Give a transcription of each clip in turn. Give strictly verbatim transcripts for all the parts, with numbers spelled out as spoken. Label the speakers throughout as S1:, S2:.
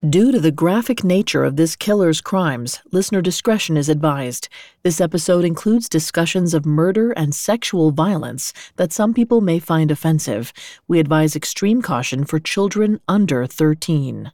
S1: Due to the graphic nature of this killer's crimes, listener discretion is advised. This episode includes discussions of murder and sexual violence that some people may find offensive. We advise extreme caution for children under thirteen.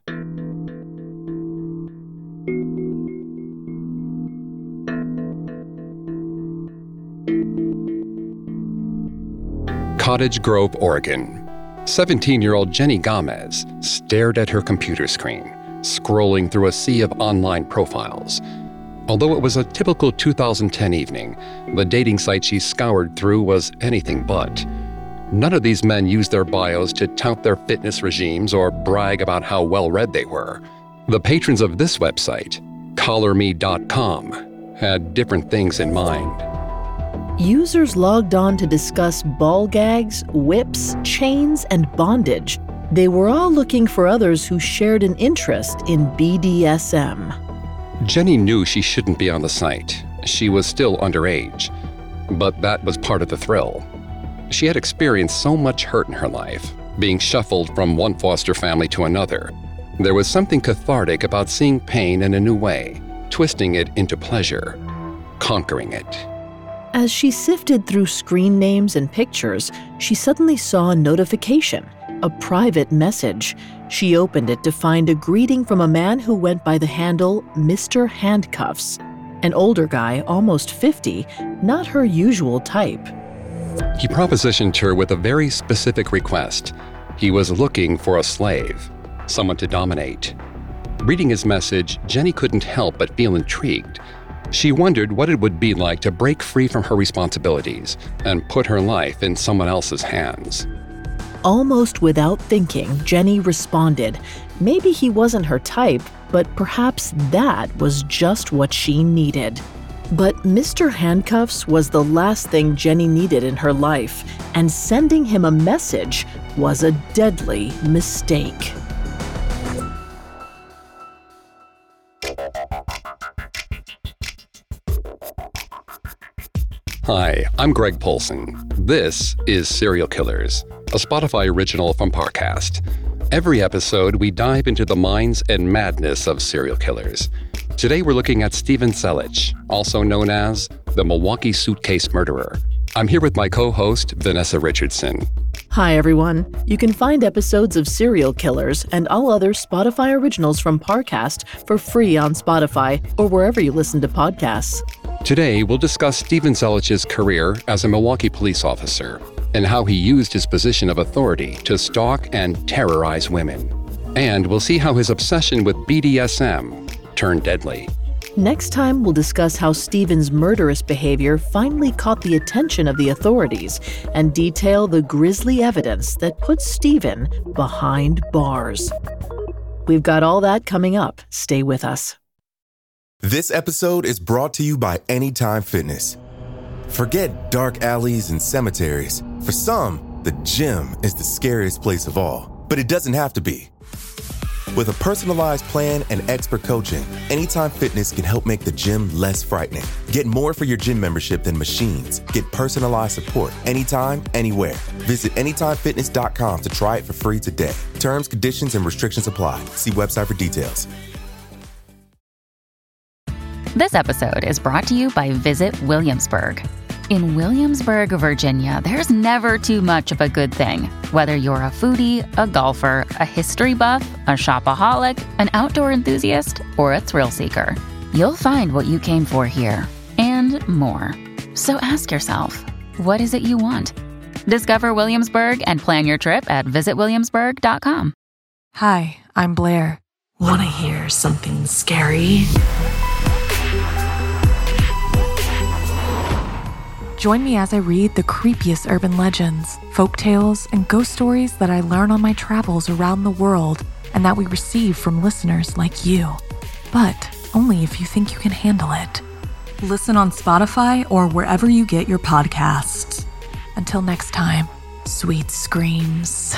S2: Cottage Grove, Oregon. seventeen-year-old Jenny Gomez stared at her computer screen, scrolling through a sea of online profiles. Although it was a typical two thousand ten evening, the dating site she scoured through was anything but. None of these men used their bios to tout their fitness regimes or brag about how well-read they were. The patrons of this website, collar me dot com, had different things in mind.
S1: Users logged on to discuss ball gags, whips, chains, and bondage. They were all looking for others who shared an interest in B D S M.
S2: Jenny knew she shouldn't be on the site. She was still underage. But that was part of the thrill. She had experienced so much hurt in her life, being shuffled from one foster family to another. There was something cathartic about seeing pain in a new way, twisting it into pleasure, conquering it.
S1: As she sifted through screen names and pictures, she suddenly saw a notification, a private message. She opened it to find a greeting from a man who went by the handle Mister Handcuffs, an older guy, almost fifty, not her usual type.
S2: He propositioned her with a very specific request. He was looking for a slave, someone to dominate. Reading his message, Jenny couldn't help but feel intrigued. She wondered what it would be like to break free from her responsibilities and put her life in someone else's hands.
S1: Almost without thinking, Jenny responded. Maybe he wasn't her type, but perhaps that was just what she needed. But Mister Handcuffs was the last thing Jenny needed in her life, and sending him a message was a deadly mistake.
S2: Hi, I'm Greg Polson. This is Serial Killers, a Spotify original from Parcast. Every episode, we dive into the minds and madness of serial killers. Today, we're looking at Stephen Selich, also known as the Milwaukee Suitcase Murderer. I'm here with my co-host, Vanessa Richardson.
S1: Hi, everyone. You can find episodes of Serial Killers and all other Spotify originals from Parcast for free on Spotify or wherever you listen to podcasts.
S2: Today, we'll discuss Stephen Selich's career as a Milwaukee police officer and how he used his position of authority to stalk and terrorize women. And we'll see how his obsession with B D S M turned deadly.
S1: Next time, we'll discuss how Stephen's murderous behavior finally caught the attention of the authorities and detail the grisly evidence that puts Stephen behind bars. We've got all that coming up. Stay with us.
S3: This episode is brought to you by Anytime Fitness. Forget dark alleys and cemeteries. For some, the gym is the scariest place of all, but it doesn't have to be. With a personalized plan and expert coaching, Anytime Fitness can help make the gym less frightening. Get more for your gym membership than machines. Get personalized support anytime, anywhere. Visit anytime fitness dot com to try it for free today. Terms, conditions, and restrictions apply. See website for details.
S4: This episode is brought to you by Visit Williamsburg. In Williamsburg, Virginia, there's never too much of a good thing. Whether you're a foodie, a golfer, a history buff, a shopaholic, an outdoor enthusiast, or a thrill seeker, you'll find what you came for here and more. So ask yourself, what is it you want? Discover Williamsburg and plan your trip at visit williamsburg dot com.
S5: Hi, I'm Blair.
S6: Want to hear something scary?
S5: Join me as I read the creepiest urban legends, folk tales, and ghost stories that I learn on my travels around the world and that we receive from listeners like you. But only if you think you can handle it. Listen on Spotify or wherever you get your podcasts. Until next time, sweet screams.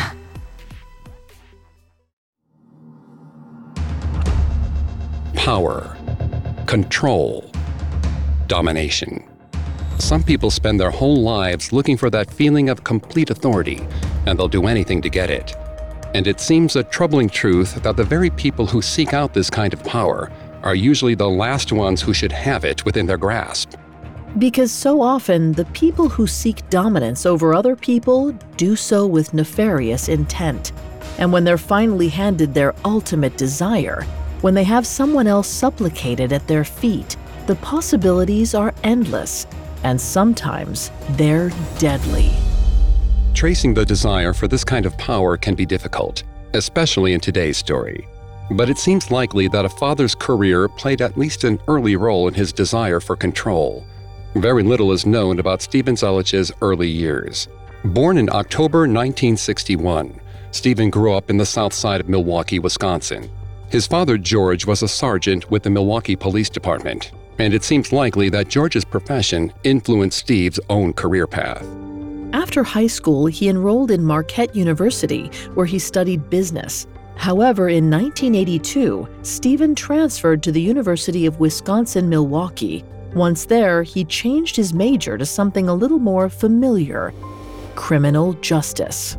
S2: Power, control, domination. Some people spend their whole lives looking for that feeling of complete authority, and they'll do anything to get it. And it seems a troubling truth that the very people who seek out this kind of power are usually the last ones who should have it within their grasp.
S1: Because so often, the people who seek dominance over other people do so with nefarious intent. And when they're finally handed their ultimate desire, when they have someone else supplicated at their feet, the possibilities are endless, and sometimes they're deadly.
S2: Tracing the desire for this kind of power can be difficult, especially in today's story. But it seems likely that a father's career played at least an early role in his desire for control. Very little is known about Stephen Zelich's early years. Born in October nineteen sixty-one, Stephen grew up in the south side of Milwaukee, Wisconsin. His father, George, was a sergeant with the Milwaukee Police Department, and it seems likely that George's profession influenced Steve's own career path.
S1: After high school, he enrolled in Marquette University, where he studied business. However, in nineteen eighty-two, Stephen transferred to the University of Wisconsin-Milwaukee. Once there, he changed his major to something a little more familiar: criminal justice.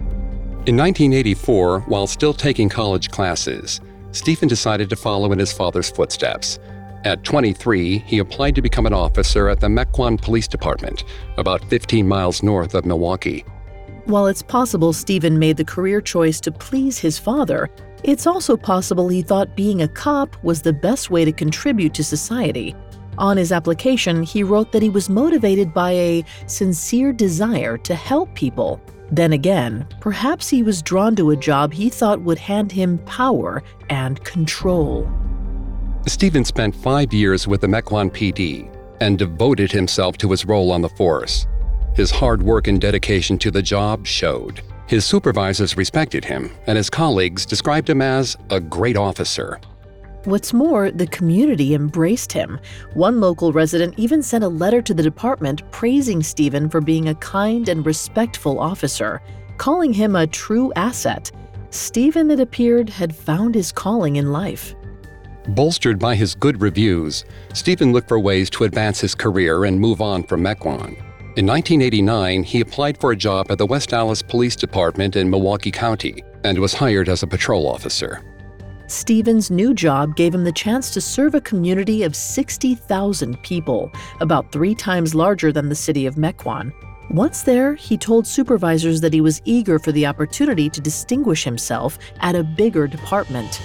S2: In nineteen eighty-four, while still taking college classes, Stephen decided to follow in his father's footsteps. At twenty-three, he applied to become an officer at the Mequon Police Department, about fifteen miles north of Milwaukee.
S1: While it's possible Stephen made the career choice to please his father, it's also possible he thought being a cop was the best way to contribute to society. On his application, he wrote that he was motivated by a sincere desire to help people. Then again, perhaps he was drawn to a job he thought would hand him power and control.
S2: Stephen spent five years with the Mequon P D and devoted himself to his role on the force. His hard work and dedication to the job showed. His supervisors respected him, and his colleagues described him as a great officer.
S1: What's more, the community embraced him. One local resident even sent a letter to the department praising Stephen for being a kind and respectful officer, calling him a true asset. Stephen, it appeared, had found his calling in life.
S2: Bolstered by his good reviews, Stephen looked for ways to advance his career and move on from Mequon. In nineteen eighty-nine, he applied for a job at the West Allis Police Department in Milwaukee County and was hired as a patrol officer.
S1: Stephen's new job gave him the chance to serve a community of sixty thousand people, about three times larger than the city of Mequon. Once there, he told supervisors that he was eager for the opportunity to distinguish himself at a bigger department.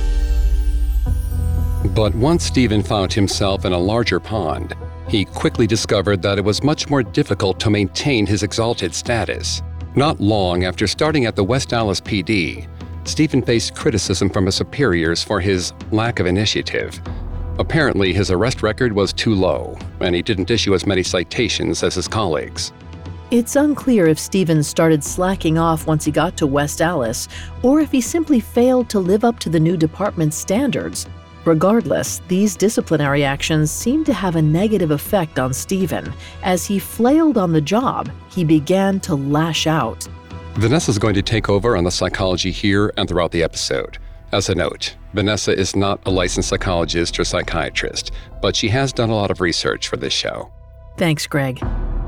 S2: But once Stephen found himself in a larger pond, he quickly discovered that it was much more difficult to maintain his exalted status. Not long after starting at the West Allis P D, Stephen faced criticism from his superiors for his lack of initiative. Apparently, his arrest record was too low, and he didn't issue as many citations as his colleagues.
S1: It's unclear if Stephen started slacking off once he got to West Allis, or if he simply failed to live up to the new department's standards. Regardless, these disciplinary actions seemed to have a negative effect on Stephen. As he flailed on the job, he began to lash out.
S2: Vanessa's going to take over on the psychology here and throughout the episode. As a note, Vanessa is not a licensed psychologist or psychiatrist, but she has done a lot of research for this show.
S1: Thanks, Greg.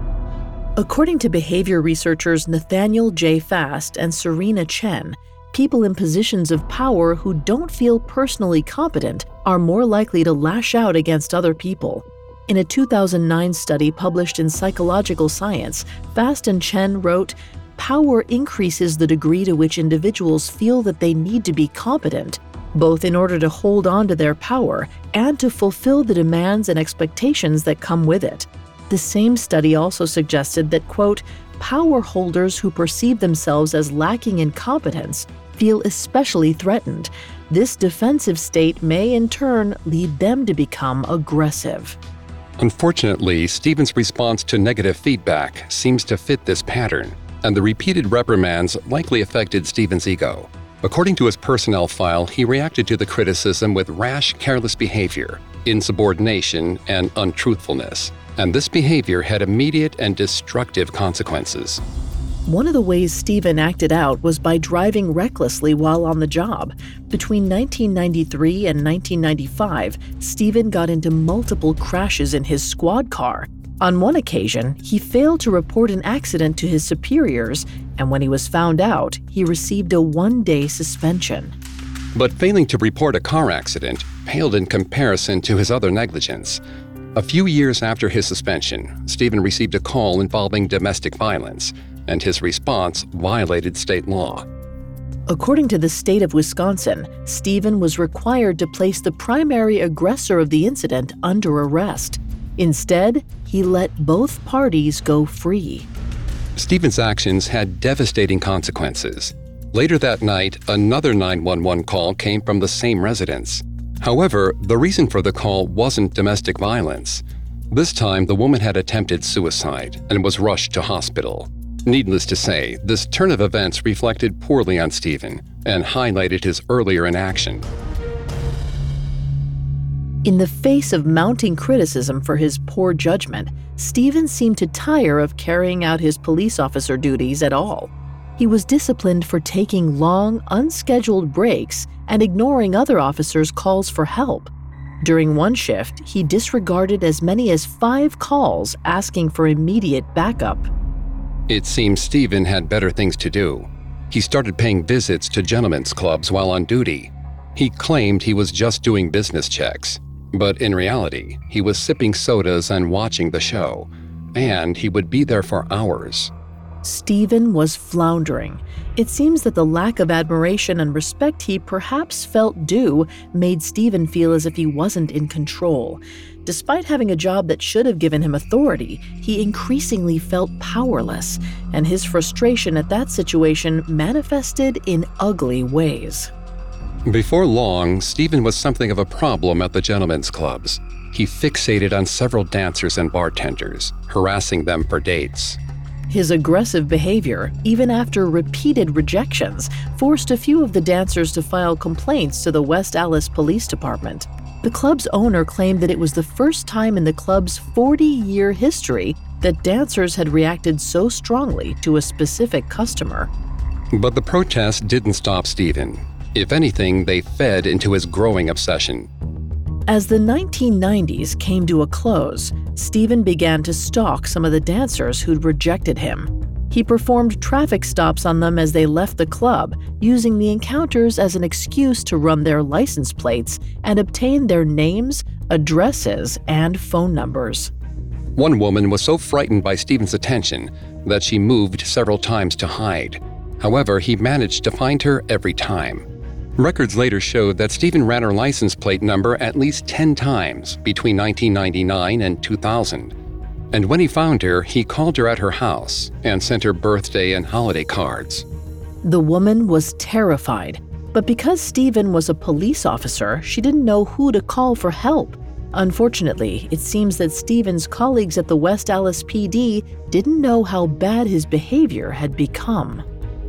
S1: According to behavior researchers Nathaniel J. Fast and Serena Chen, people in positions of power who don't feel personally competent are more likely to lash out against other people. In a two thousand nine study published in Psychological Science, Fast and Chen wrote, "Power increases the degree to which individuals feel that they need to be competent, both in order to hold on to their power and to fulfill the demands and expectations that come with it." The same study also suggested that, quote, "power holders who perceive themselves as lacking in competence feel especially threatened. This defensive state may in turn lead them to become aggressive."
S2: Unfortunately, Stephen's response to negative feedback seems to fit this pattern, and the repeated reprimands likely affected Stephen's ego. According to his personnel file, he reacted to the criticism with rash, careless behavior, insubordination, and untruthfulness, and this behavior had immediate and destructive consequences.
S1: One of the ways Stephen acted out was by driving recklessly while on the job. Between nineteen ninety-three and nineteen ninety-five, Stephen got into multiple crashes in his squad car. On one occasion, he failed to report an accident to his superiors, and when he was found out, he received a one-day suspension.
S2: But failing to report a car accident paled in comparison to his other negligence. A few years after his suspension, Stephen received a call involving domestic violence, and his response violated state law.
S1: According to the state of Wisconsin, Stephen was required to place the primary aggressor of the incident under arrest. Instead, he let both parties go free.
S2: Stephen's actions had devastating consequences. Later that night, another nine one one call came from the same residence. However, the reason for the call wasn't domestic violence. This time, the woman had attempted suicide and was rushed to hospital. Needless to say, this turn of events reflected poorly on Stephen and highlighted his earlier inaction.
S1: In the face of mounting criticism for his poor judgment, Stephen seemed to tire of carrying out his police officer duties at all. He was disciplined for taking long, unscheduled breaks and ignoring other officers' calls for help. During one shift, he disregarded as many as five calls asking for immediate backup.
S2: It seems Stephen had better things to do. He started paying visits to gentlemen's clubs while on duty. He claimed he was just doing business checks, but in reality, he was sipping sodas and watching the show, and he would be there for hours.
S1: Stephen was floundering. It seems that the lack of admiration and respect he perhaps felt due made Stephen feel as if he wasn't in control. Despite having a job that should have given him authority, he increasingly felt powerless, and his frustration at that situation manifested in ugly ways.
S2: Before long, Stephen was something of a problem at the gentlemen's clubs. He fixated on several dancers and bartenders, harassing them for dates.
S1: His aggressive behavior, even after repeated rejections, forced a few of the dancers to file complaints to the West Allis Police Department. The club's owner claimed that it was the first time in the club's forty-year history that dancers had reacted so strongly to a specific customer.
S2: But the protests didn't stop Stephen. If anything, they fed into his growing obsession.
S1: As the nineteen nineties came to a close, Stephen began to stalk some of the dancers who'd rejected him. He performed traffic stops on them as they left the club, using the encounters as an excuse to run their license plates and obtain their names, addresses, and phone numbers.
S2: One woman was so frightened by Stephen's attention that she moved several times to hide. However, he managed to find her every time. Records later showed that Stephen ran her license plate number at least ten times between nineteen ninety-nine and two thousand. And when he found her, he called her at her house and sent her birthday and holiday cards.
S1: The woman was terrified, but because Stephen was a police officer, she didn't know who to call for help. Unfortunately, it seems that Stephen's colleagues at the West Allis P D didn't know how bad his behavior had become.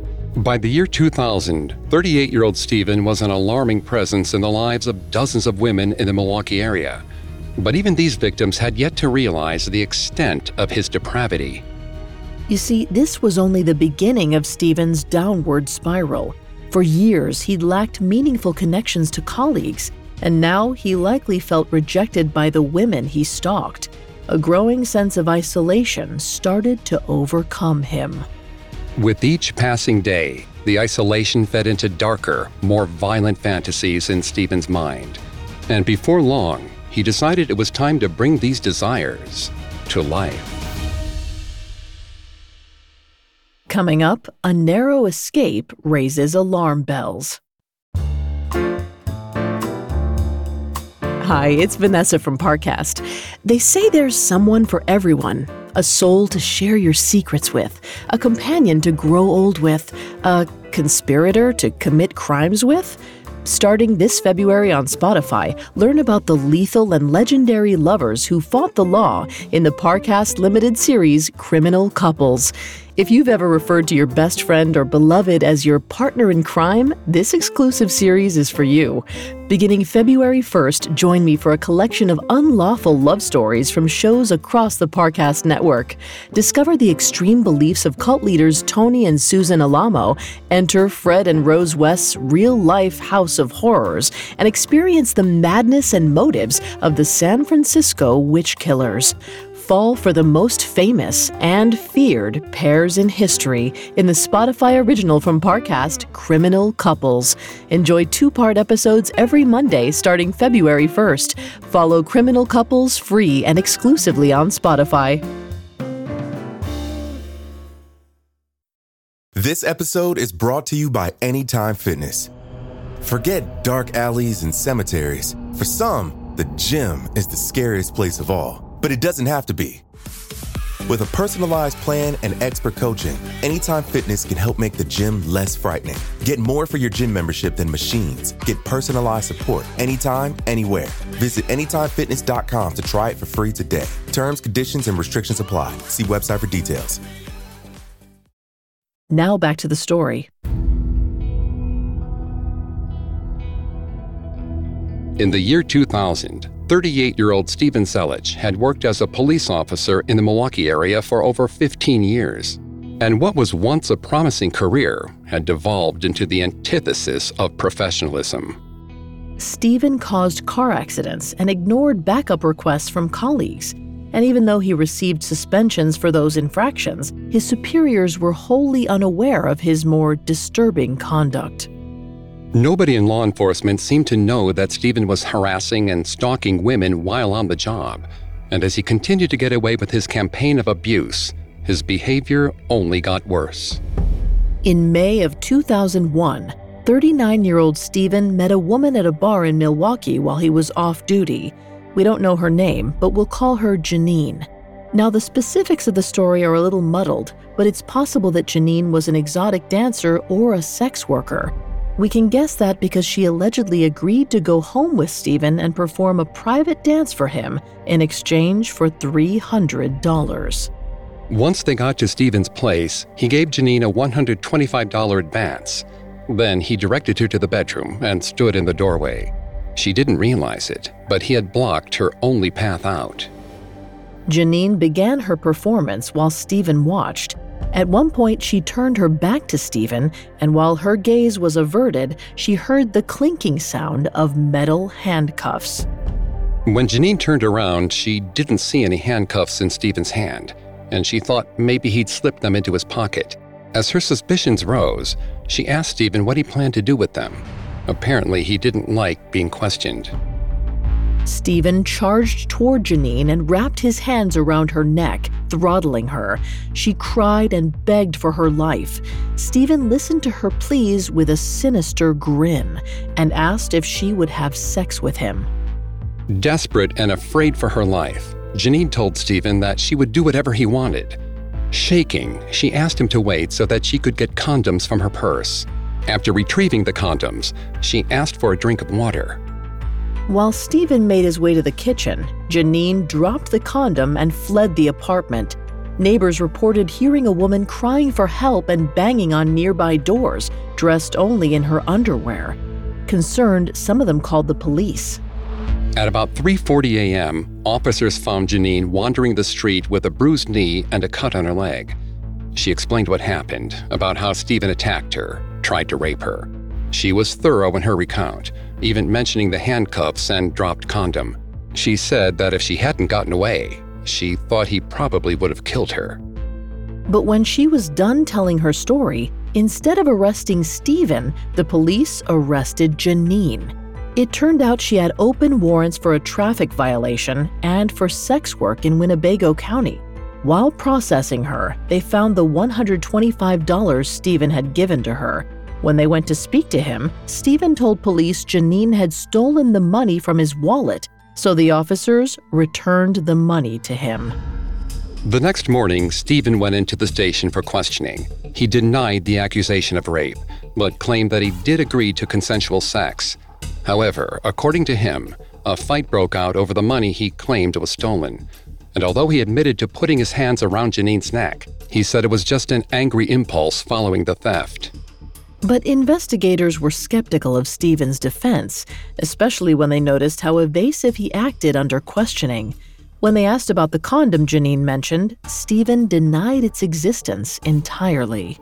S2: By the year two thousand, thirty-eight-year-old Stephen was an alarming presence in the lives of dozens of women in the Milwaukee area. But even these victims had yet to realize the extent of his depravity.
S1: You see, this was only the beginning of Stephen's downward spiral. For years, he'd lacked meaningful connections to colleagues, and now he likely felt rejected by the women he stalked. A growing sense of isolation started to overcome him.
S2: With each passing day, the isolation fed into darker, more violent fantasies in Stephen's mind. And before long, he decided it was time to bring these desires to life.
S1: Coming up, a narrow escape raises alarm bells. Hi, it's Vanessa from Parcast. They say there's someone for everyone. A soul to share your secrets with, a companion to grow old with, a conspirator to commit crimes with. Starting this February on Spotify, learn about the lethal and legendary lovers who fought the law in the Parcast limited series Criminal Couples. If you've ever referred to your best friend or beloved as your partner in crime, this exclusive series is for you. Beginning February first, join me for a collection of unlawful love stories from shows across the Parcast network. Discover the extreme beliefs of cult leaders Tony and Susan Alamo, enter Fred and Rose West's real-life house of horrors, and experience the madness and motives of the San Francisco witch killers. fall for the most famous and feared pairs in history in the Spotify original from Parcast, Criminal Couples. Enjoy two-part episodes every Monday starting February first. Follow Criminal Couples free and exclusively on Spotify.
S3: This episode is brought to you by Anytime Fitness. Forget dark alleys and cemeteries. For some, the gym is the scariest place of all, but it doesn't have to be. With a personalized plan and expert coaching, Anytime Fitness can help make the gym less frightening. Get more for your gym membership than machines. Get personalized support anytime, anywhere. Visit anytime fitness dot com to try it for free today. Terms, conditions, and restrictions apply. See website for details.
S1: Now back to the story.
S2: In the year two thousand, thirty-eight-year-old Steven Zelich had worked as a police officer in the Milwaukee area for over fifteen years. And what was once a promising career had devolved into the antithesis of professionalism.
S1: Steven caused car accidents and ignored backup requests from colleagues. And even though he received suspensions for those infractions, his superiors were wholly unaware of his more disturbing conduct.
S2: Nobody in law enforcement seemed to know that Steven was harassing and stalking women while on the job. And as he continued to get away with his campaign of abuse, his behavior only got worse.
S1: In May of two thousand one, thirty-nine-year-old Steven met a woman at a bar in Milwaukee while he was off duty. We don't know her name, but we'll call her Janine. Now, the specifics of the story are a little muddled, but it's possible that Janine was an exotic dancer or a sex worker. We can guess that because she allegedly agreed to go home with Steven and perform a private dance for him in exchange for three hundred dollars.
S2: Once they got to Steven's place, he gave Janine a one hundred twenty-five dollars advance. Then he directed her to the bedroom and stood in the doorway. She didn't realize it, but he had blocked her only path out.
S1: Janine began her performance while Steven watched. At one point, she turned her back to Steven, and while her gaze was averted, she heard the clinking sound of metal handcuffs.
S2: When Janine turned around, she didn't see any handcuffs in Steven's hand, and she thought maybe he'd slipped them into his pocket. As her suspicions rose, she asked Steven what he planned to do with them. Apparently, he didn't like being questioned.
S1: Steven charged toward Janine and wrapped his hands around her neck, throttling her. She cried and begged for her life. Steven listened to her pleas with a sinister grin and asked if she would have sex with him.
S2: Desperate and afraid for her life, Janine told Steven that she would do whatever he wanted. Shaking, she asked him to wait so that she could get condoms from her purse. After retrieving the condoms, she asked for a drink of water.
S1: While Steven made his way to the kitchen, Janine dropped the condom and fled the apartment. Neighbors reported hearing a woman crying for help and banging on nearby doors, dressed only in her underwear. Concerned, some of them called the police.
S2: At about three forty a.m., officers found Janine wandering the street with a bruised knee and a cut on her leg. She explained what happened, about how Steven attacked her, tried to rape her. She was thorough in her recount, even mentioning the handcuffs and dropped condom. She said that if she hadn't gotten away, she thought he probably would have killed her.
S1: But when she was done telling her story, instead of arresting Steven, the police arrested Janine. It turned out she had open warrants for a traffic violation and for sex work in Winnebago County. While processing her, they found the one hundred twenty-five dollars Steven had given to her. When they went to speak to him, Steven told police Janine had stolen the money from his wallet, so the officers returned the money to him.
S2: The next morning, Steven went into the station for questioning. He denied the accusation of rape, but claimed that he did agree to consensual sex. However, according to him, a fight broke out over the money he claimed was stolen. And although he admitted to putting his hands around Janine's neck, he said it was just an angry impulse following the theft.
S1: But investigators were skeptical of Steven's defense, especially when they noticed how evasive he acted under questioning. When they asked about the condom Janine mentioned, Steven denied its existence entirely.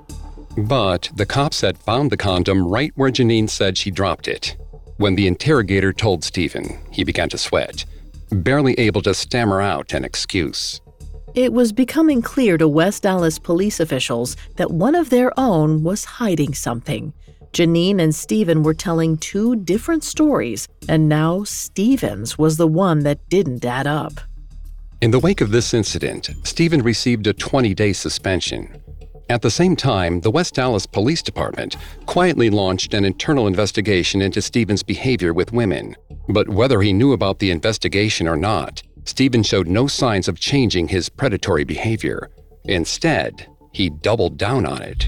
S2: But the cops had found the condom right where Janine said she dropped it. When the interrogator told Steven, he began to sweat, barely able to stammer out an excuse.
S1: It was becoming clear to West Dallas police officials that one of their own was hiding something. Janine and Stephen were telling two different stories, and now Stephen's was the one that didn't add up.
S2: In the wake of this incident, Stephen received a twenty-day suspension. At the same time, the West Dallas Police Department quietly launched an internal investigation into Stephen's behavior with women. But whether he knew about the investigation or not, Stephen showed no signs of changing his predatory behavior. Instead, he doubled down on it.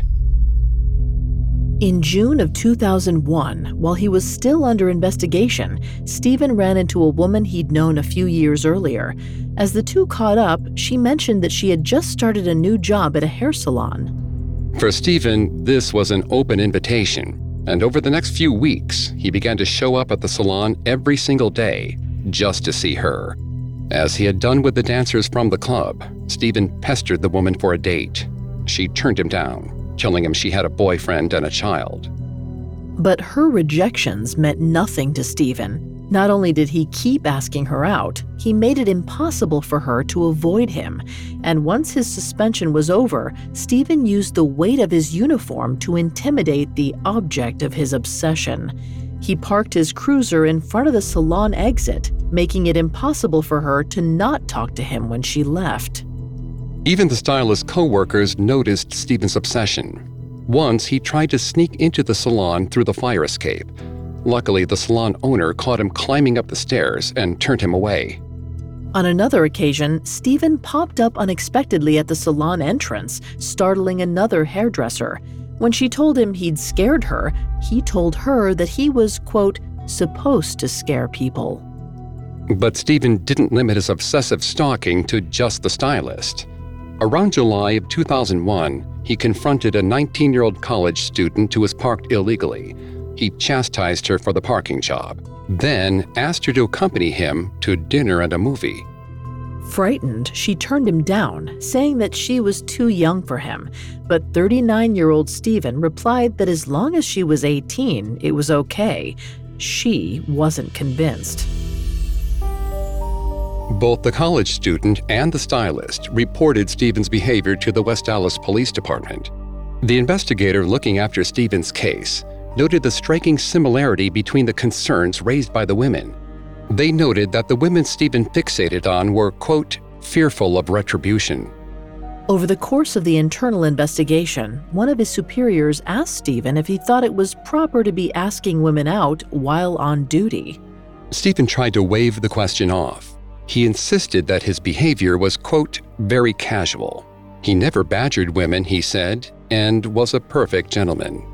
S1: In June of two thousand one, while he was still under investigation, Stephen ran into a woman he'd known a few years earlier. As the two caught up, she mentioned that she had just started a new job at a hair salon.
S2: For Stephen, this was an open invitation, and over the next few weeks, he began to show up at the salon every single day just to see her. As he had done with the dancers from the club, Stephen pestered the woman for a date. She turned him down, telling him she had a boyfriend and a child.
S1: But her rejections meant nothing to Stephen. Not only did he keep asking her out, he made it impossible for her to avoid him. And once his suspension was over, Stephen used the weight of his uniform to intimidate the object of his obsession. He parked his cruiser in front of the salon exit, making it impossible for her to not talk to him when she left.
S2: Even the stylist's co-workers noticed Stephen's obsession. Once, he tried to sneak into the salon through the fire escape. Luckily, the salon owner caught him climbing up the stairs and turned him away.
S1: On another occasion, Stephen popped up unexpectedly at the salon entrance, startling another hairdresser. When she told him he'd scared her, he told her that he was, quote, supposed to scare people.
S2: But Stephen didn't limit his obsessive stalking to just the stylist. Around July of two thousand one, he confronted a nineteen-year-old college student who was parked illegally. He chastised her for the parking job, then asked her to accompany him to dinner and a movie.
S1: Frightened, she turned him down, saying that she was too young for him. But thirty-nine-year-old Stephen replied that as long as she was eighteen, it was okay. She wasn't convinced.
S2: Both the college student and the stylist reported Stephen's behavior to the West Dallas Police Department. The investigator looking after Stephen's case noted the striking similarity between the concerns raised by the women. They noted that the women Stephen fixated on were, quote, fearful of retribution.
S1: Over the course of the internal investigation, one of his superiors asked Stephen if he thought it was proper to be asking women out while on duty.
S2: Stephen tried to wave the question off. He insisted that his behavior was, quote, very casual. He never badgered women, he said, and was a perfect gentleman.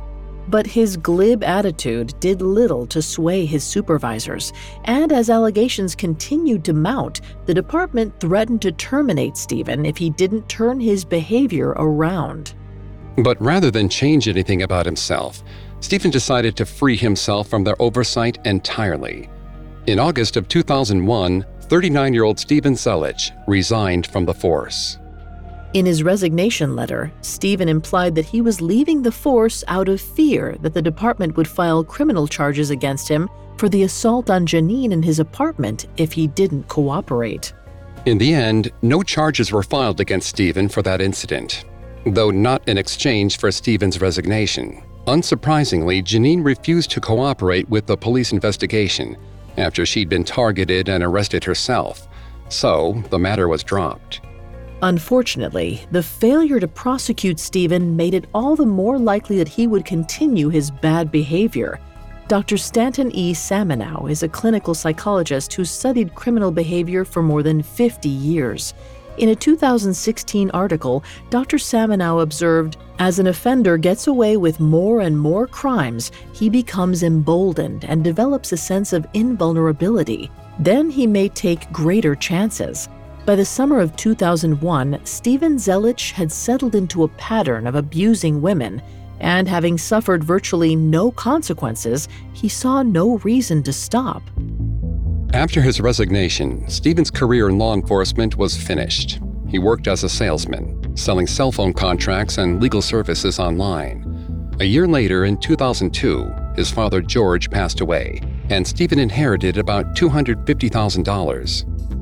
S1: But his glib attitude did little to sway his supervisors, and as allegations continued to mount, the department threatened to terminate Stephen if he didn't turn his behavior around.
S2: But rather than change anything about himself, Stephen decided to free himself from their oversight entirely. In August of two thousand one, thirty-nine-year-old Stephen Zelich resigned from the force.
S1: In his resignation letter, Stephen implied that he was leaving the force out of fear that the department would file criminal charges against him for the assault on Janine in his apartment if he didn't cooperate.
S2: In the end, no charges were filed against Stephen for that incident, though not in exchange for Stephen's resignation. Unsurprisingly, Janine refused to cooperate with the police investigation after she'd been targeted and arrested herself, so the matter was dropped.
S1: Unfortunately, the failure to prosecute Stephen made it all the more likely that he would continue his bad behavior. Doctor Stanton E. Samenow is a clinical psychologist who studied criminal behavior for more than fifty years. In a two thousand sixteen article, Doctor Samenow observed, as an offender gets away with more and more crimes, he becomes emboldened and develops a sense of invulnerability. Then he may take greater chances. By the summer of two thousand one, Stephen Zelich had settled into a pattern of abusing women, and having suffered virtually no consequences, he saw no reason to stop.
S2: After his resignation, Stephen's career in law enforcement was finished. He worked as a salesman, selling cell phone contracts and legal services online. A year later, in two thousand two, his father George passed away, and Stephen inherited about two hundred fifty thousand dollars.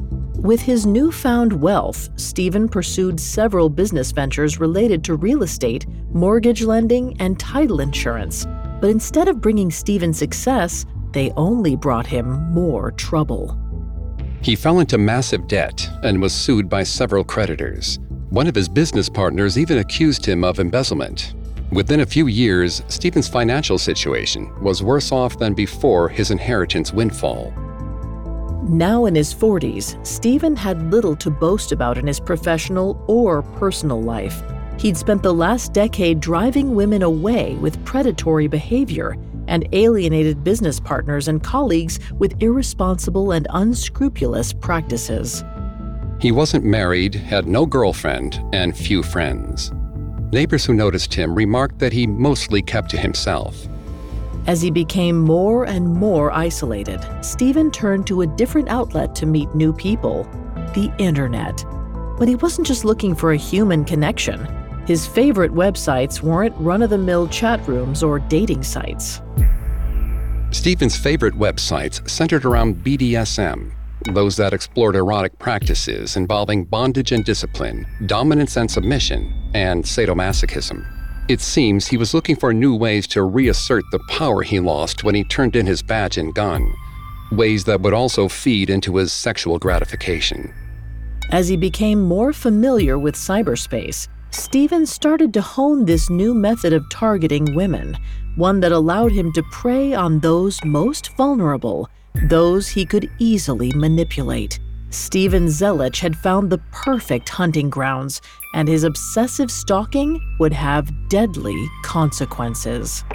S1: With his newfound wealth, Stephen pursued several business ventures related to real estate, mortgage lending, and title insurance. But instead of bringing Stephen success, they only brought him more trouble.
S2: He fell into massive debt and was sued by several creditors. One of his business partners even accused him of embezzlement. Within a few years, Stephen's financial situation was worse off than before his inheritance windfall.
S1: Now in his forties, Stephen had little to boast about in his professional or personal life. He'd spent the last decade driving women away with predatory behavior and alienated business partners and colleagues with irresponsible and unscrupulous practices.
S2: He wasn't married, had no girlfriend, and few friends. Neighbors who noticed him remarked that he mostly kept to himself.
S1: As he became more and more isolated, Stephen turned to a different outlet to meet new people, the internet. But he wasn't just looking for a human connection. His favorite websites weren't run-of-the-mill chat rooms or dating sites.
S2: Stephen's favorite websites centered around B D S M, those that explored erotic practices involving bondage and discipline, dominance and submission, and sadomasochism. It seems he was looking for new ways to reassert the power he lost when he turned in his badge and gun, ways that would also feed into his sexual gratification.
S1: As he became more familiar with cyberspace, Stephen started to hone this new method of targeting women, one that allowed him to prey on those most vulnerable, those he could easily manipulate. Stephen Zelich had found the perfect hunting grounds, and his obsessive stalking would have deadly consequences.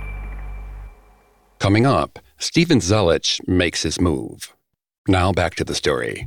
S2: Coming up, Stephen Zelich makes his move. Now back to the story.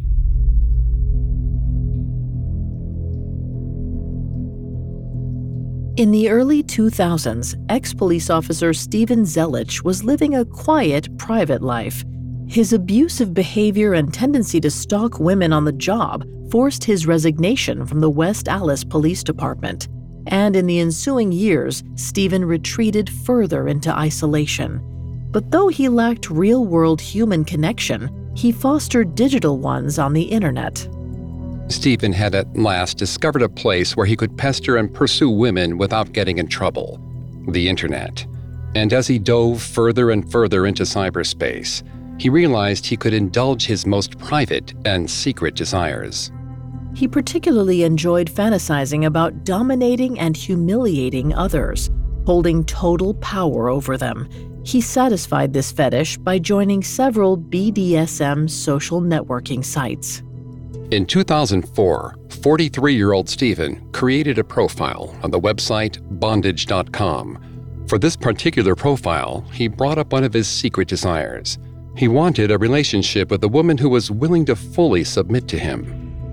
S1: In the early two thousands, ex-police officer Stephen Zelich was living a quiet, private life. His abusive behavior and tendency to stalk women on the job forced his resignation from the West Allis Police Department. And in the ensuing years, Stephen retreated further into isolation. But though he lacked real-world human connection, he fostered digital ones on the internet.
S2: Stephen had at last discovered a place where he could pester and pursue women without getting in trouble: the internet. And as he dove further and further into cyberspace, he realized he could indulge his most private and secret desires.
S1: He particularly enjoyed fantasizing about dominating and humiliating others, holding total power over them. He satisfied this fetish by joining several B D S M social networking sites.
S2: In two thousand four, forty-three-year-old Stephen created a profile on the website bondage dot com. For this particular profile, he brought up one of his secret desires. He wanted a relationship with a woman who was willing to fully submit to him.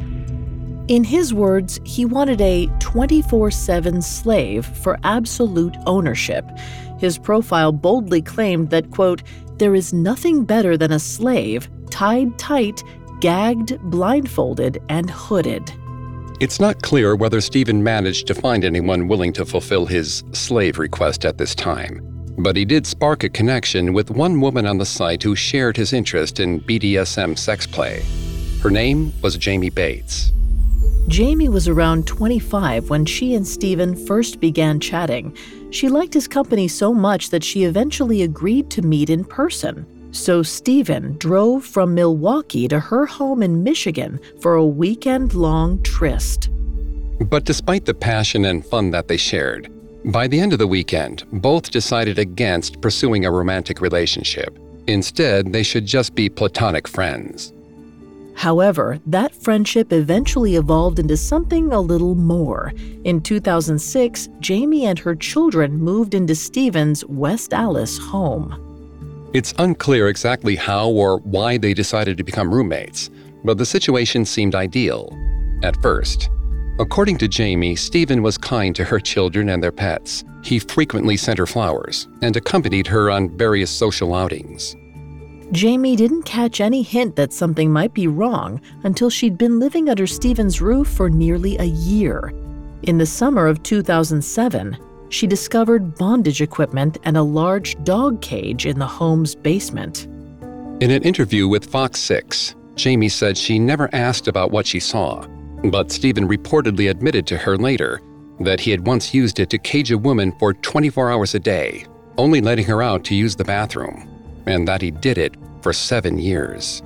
S1: In his words, he wanted a twenty-four seven slave for absolute ownership. His profile boldly claimed that, quote, "There is nothing better than a slave, tied tight, gagged, blindfolded, and hooded."
S2: It's not clear whether Stephen managed to find anyone willing to fulfill his slave request at this time, but he did spark a connection with one woman on the site who shared his interest in B D S M sex play. Her name was Jamie Bates.
S1: Jamie was around twenty-five when she and Stephen first began chatting. She liked his company so much that she eventually agreed to meet in person. So Stephen drove from Milwaukee to her home in Michigan for a weekend-long tryst.
S2: But despite the passion and fun that they shared, by the end of the weekend, both decided against pursuing a romantic relationship. Instead, they should just be platonic friends.
S1: However, that friendship eventually evolved into something a little more. In two thousand six, Jamie and her children moved into Stephen's West Allis home.
S2: It's unclear exactly how or why they decided to become roommates, but the situation seemed ideal at first. According to Jamie, Stephen was kind to her children and their pets. He frequently sent her flowers and accompanied her on various social outings.
S1: Jamie didn't catch any hint that something might be wrong until she'd been living under Stephen's roof for nearly a year. In the summer of two thousand seven, she discovered bondage equipment and a large dog cage in the home's basement.
S2: In an interview with Fox six, Jamie said she never asked about what she saw, but Stephen reportedly admitted to her later that he had once used it to cage a woman for twenty-four hours a day, only letting her out to use the bathroom, and that he did it for seven years.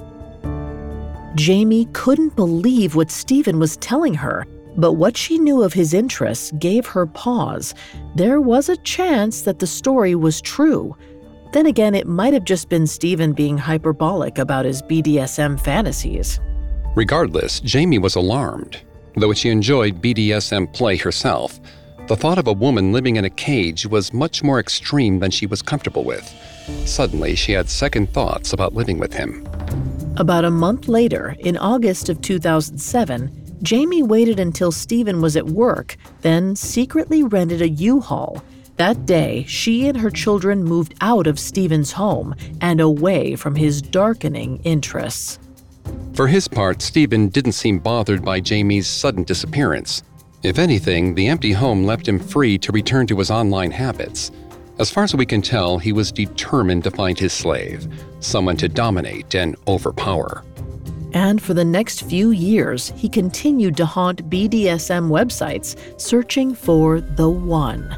S1: Jamie couldn't believe what Stephen was telling her, but what she knew of his interests gave her pause. There was a chance that the story was true. Then again, it might have just been Stephen being hyperbolic about his B D S M fantasies.
S2: Regardless, Jamie was alarmed. Though she enjoyed B D S M play herself, the thought of a woman living in a cage was much more extreme than she was comfortable with. Suddenly, she had second thoughts about living with him.
S1: About a month later, in August of two thousand seven, Jamie waited until Stephen was at work, then secretly rented a U-Haul. That day, she and her children moved out of Stephen's home and away from his darkening interests.
S2: For his part, Stephen didn't seem bothered by Jamie's sudden disappearance. If anything, the empty home left him free to return to his online habits. As far as we can tell, he was determined to find his slave, someone to dominate and overpower.
S1: And for the next few years, he continued to haunt B D S M websites, searching for the one.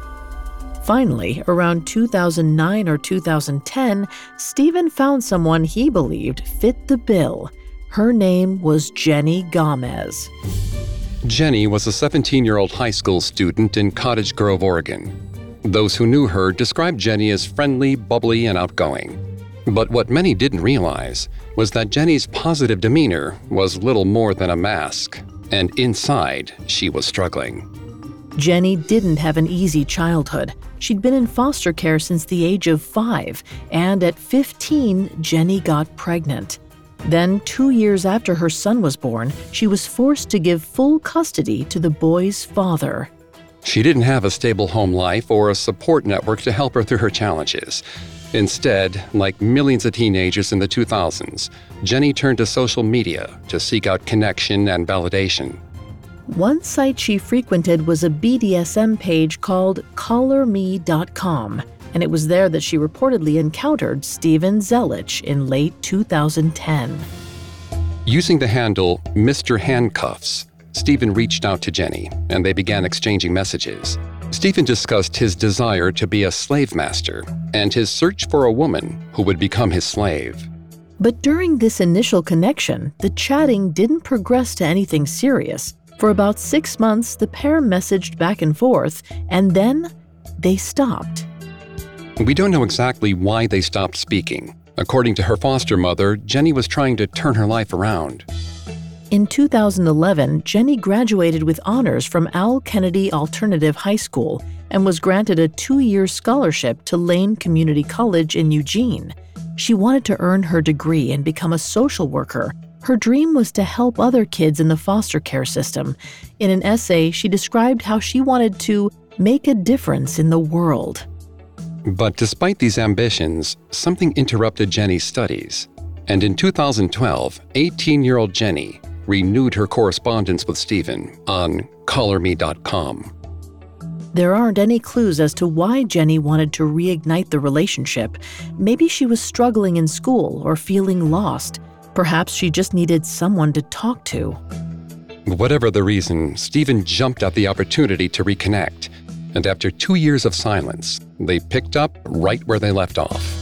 S1: Finally, around two thousand nine or two thousand ten, Stephen found someone he believed fit the bill. Her name was Jenny Gomez.
S2: Jenny was a seventeen-year-old high school student in Cottage Grove, Oregon. Those who knew her described Jenny as friendly, bubbly, and outgoing. But what many didn't realize was that Jenny's positive demeanor was little more than a mask, and inside, she was struggling.
S1: Jenny didn't have an easy childhood. She'd been in foster care since the age of five, and at fifteen, Jenny got pregnant. Then, two years after her son was born, she was forced to give full custody to the boy's father.
S2: She didn't have a stable home life or a support network to help her through her challenges. Instead, like millions of teenagers in the two thousands, Jenny turned to social media to seek out connection and validation.
S1: One site she frequented was a B D S M page called color me dot com, and it was there that she reportedly encountered Stephen Zelich in late two thousand ten.
S2: Using the handle Mister Handcuffs, Stephen reached out to Jenny, and they began exchanging messages. Stephen discussed his desire to be a slave master and his search for a woman who would become his slave.
S1: But during this initial connection, the chatting didn't progress to anything serious. For about six months, the pair messaged back and forth, and then they stopped.
S2: We don't know exactly why they stopped speaking. According to her foster mother, Jenny was trying to turn her life around.
S1: In two thousand eleven, Jenny graduated with honors from Al Kennedy Alternative High School and was granted a two-year scholarship to Lane Community College in Eugene. She wanted to earn her degree and become a social worker. Her dream was to help other kids in the foster care system. In an essay, she described how she wanted to make a difference in the world.
S2: But despite these ambitions, something interrupted Jenny's studies. And in two thousand twelve, eighteen-year-old Jenny renewed her correspondence with Stephen on color me dot com.
S1: There aren't any clues as to why Jenny wanted to reignite the relationship. Maybe she was struggling in school or feeling lost. Perhaps she just needed someone to talk to.
S2: Whatever the reason, Stephen jumped at the opportunity to reconnect. And after two years of silence, they picked up right where they left off.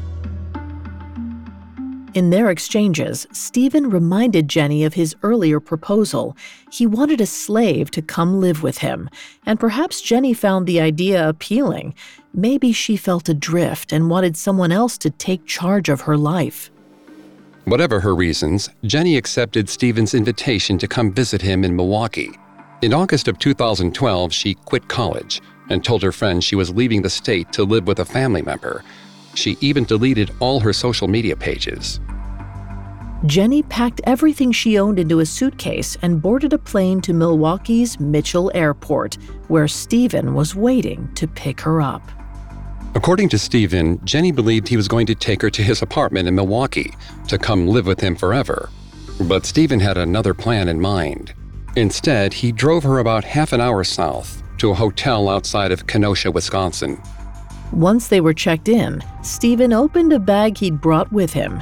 S1: In their exchanges, Stephen reminded Jenny of his earlier proposal. He wanted a slave to come live with him, and perhaps Jenny found the idea appealing. Maybe she felt adrift and wanted someone else to take charge of her life.
S2: Whatever her reasons, Jenny accepted Stephen's invitation to come visit him in Milwaukee. In August of two thousand twelve, she quit college and told her friends she was leaving the state to live with a family member. She even deleted all her social media pages.
S1: Jenny packed everything she owned into a suitcase and boarded a plane to Milwaukee's Mitchell Airport, where Stephen was waiting to pick her up.
S2: According to Stephen, Jenny believed he was going to take her to his apartment in Milwaukee to come live with him forever. But Stephen had another plan in mind. Instead, he drove her about half an hour south to a hotel outside of Kenosha, Wisconsin.
S1: Once they were checked in, Stephen opened a bag he'd brought with him.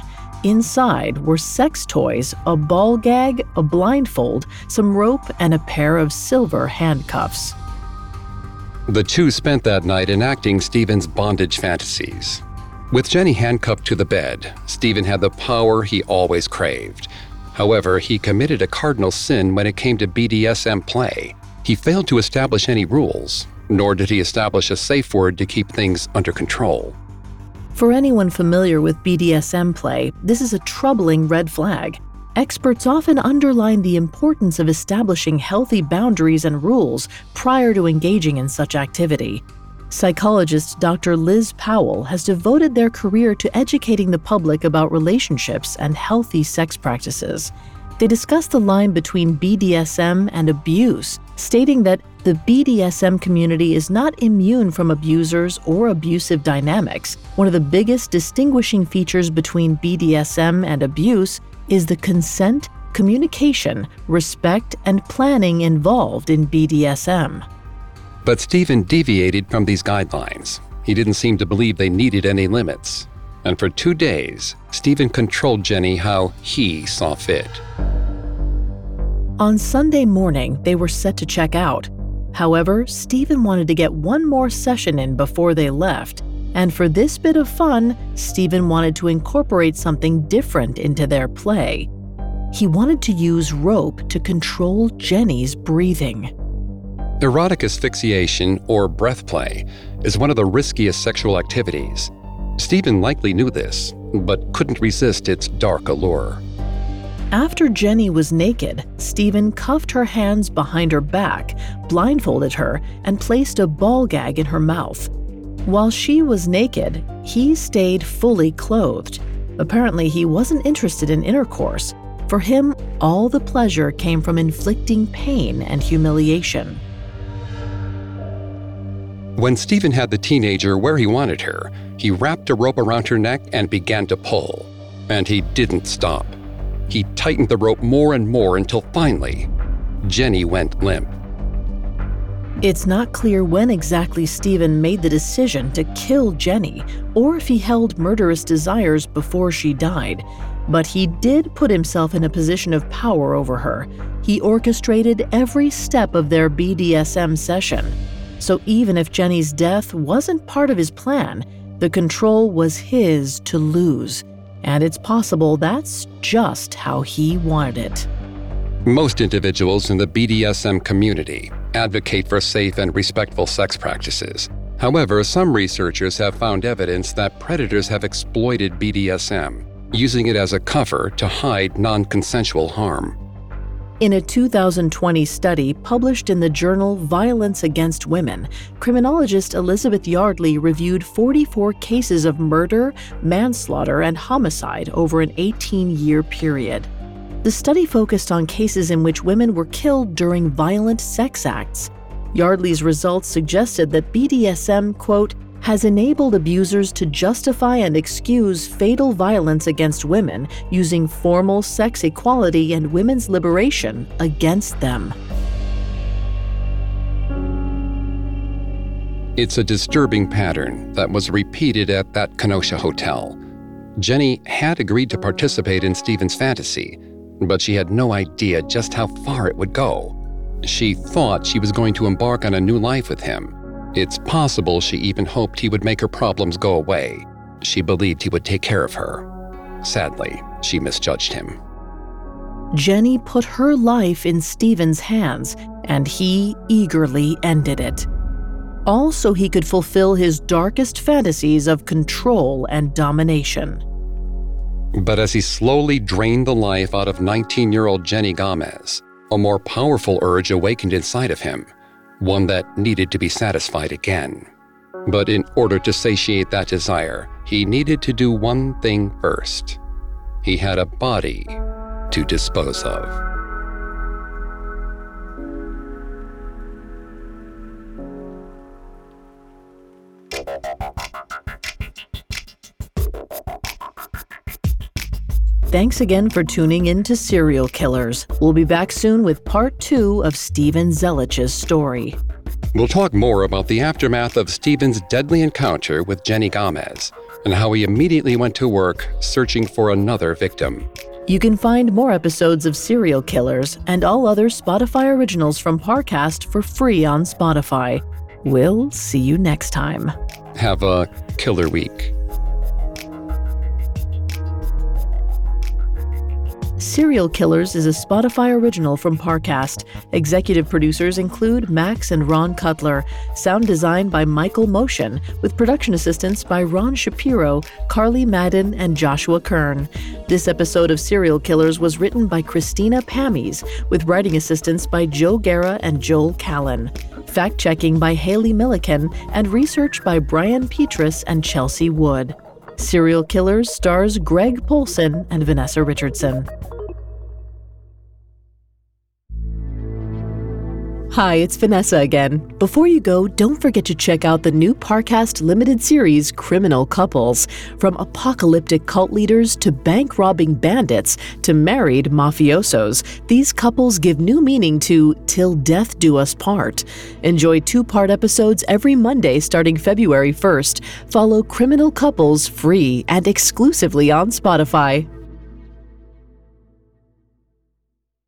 S1: Inside were sex toys, a ball gag, a blindfold, some rope, and a pair of silver handcuffs.
S2: The two spent that night enacting Stephen's bondage fantasies. With Jenny handcuffed to the bed, Stephen had the power he always craved. However, he committed a cardinal sin when it came to B D S M play. He failed to establish any rules, nor did he establish a safe word to keep things under control.
S1: For anyone familiar with B D S M play, this is a troubling red flag. Experts often underline the importance of establishing healthy boundaries and rules prior to engaging in such activity. Psychologist Doctor Liz Powell has devoted their career to educating the public about relationships and healthy sex practices. They discuss the line between B D S M and abuse, stating that the B D S M community is not immune from abusers or abusive dynamics. One of the biggest distinguishing features between B D S M and abuse is the consent, communication, respect, and planning involved in B D S M.
S2: But Stephen deviated from these guidelines. He didn't seem to believe they needed any limits. And for two days, Stephen controlled Jenny how he saw fit.
S1: On Sunday morning, they were set to check out. However, Stephen wanted to get one more session in before they left. And for this bit of fun, Stephen wanted to incorporate something different into their play. He wanted to use rope to control Jenny's breathing.
S2: Erotic asphyxiation, or breath play, is one of the riskiest sexual activities. Stephen likely knew this, but couldn't resist its dark allure.
S1: After Jenny was naked, Stephen cuffed her hands behind her back, blindfolded her, and placed a ball gag in her mouth. While she was naked, he stayed fully clothed. Apparently, he wasn't interested in intercourse. For him, all the pleasure came from inflicting pain and humiliation.
S2: When Stephen had the teenager where he wanted her, he wrapped a rope around her neck and began to pull. And he didn't stop. He tightened the rope more and more until finally, Jenny went limp.
S1: It's not clear when exactly Stephen made the decision to kill Jenny, or if he held murderous desires before she died. But he did put himself in a position of power over her. He orchestrated every step of their B D S M session. So even if Jenny's death wasn't part of his plan, the control was his to lose. And it's possible that's just how he wanted it.
S2: Most individuals in the B D S M community advocate for safe and respectful sex practices. However, some researchers have found evidence that predators have exploited B D S M, using it as a cover to hide non-consensual harm.
S1: In a two thousand twenty study published in the journal Violence Against Women, criminologist Elizabeth Yardley reviewed forty-four cases of murder, manslaughter, and homicide over an eighteen-year period. The study focused on cases in which women were killed during violent sex acts. Yardley's results suggested that B D S M, quote, has enabled abusers to justify and excuse fatal violence against women using formal sex equality and women's liberation against them.
S2: It's a disturbing pattern that was repeated at that Kenosha hotel. Jenny had agreed to participate in Stephen's fantasy, but she had no idea just how far it would go. She thought she was going to embark on a new life with him. It's possible she even hoped he would make her problems go away. She believed he would take care of her. Sadly, she misjudged him.
S1: Jenny put her life in Stephen's hands, and he eagerly ended it. All so he could fulfill his darkest fantasies of control and domination.
S2: But as he slowly drained the life out of nineteen-year-old Jenny Gomez, a more powerful urge awakened inside of him, one that needed to be satisfied again. But in order to satiate that desire, he needed to do one thing first. He had a body to dispose of.
S1: Thanks again for tuning in to Serial Killers. We'll be back soon with part two of Stephen Zelich's story.
S2: We'll talk more about the aftermath of Stephen's deadly encounter with Jenny Gomez and how he immediately went to work searching for another victim.
S1: You can find more episodes of Serial Killers and all other Spotify originals from Parcast for free on Spotify. We'll see you next time.
S2: Have a killer week.
S1: Serial Killers is a Spotify original from Parcast. Executive producers include Max and Ron Cutler. Sound design by Michael Motion, with production assistance by Ron Shapiro, Carly Madden, and Joshua Kern. This episode of Serial Killers was written by Christina Pammies, with writing assistance by Joe Guerra and Joel Callan. Fact-checking by Haley Milliken, and research by Brian Petrus and Chelsea Wood. Serial Killers stars Greg Polson and Vanessa Richardson. Hi, it's Vanessa again. Before you go, don't forget to check out the new Parcast limited series, Criminal Couples. From apocalyptic cult leaders to bank-robbing bandits to married mafiosos, these couples give new meaning to Till Death Do Us Part. Enjoy two-part episodes every Monday starting February first. Follow Criminal Couples free and exclusively on Spotify.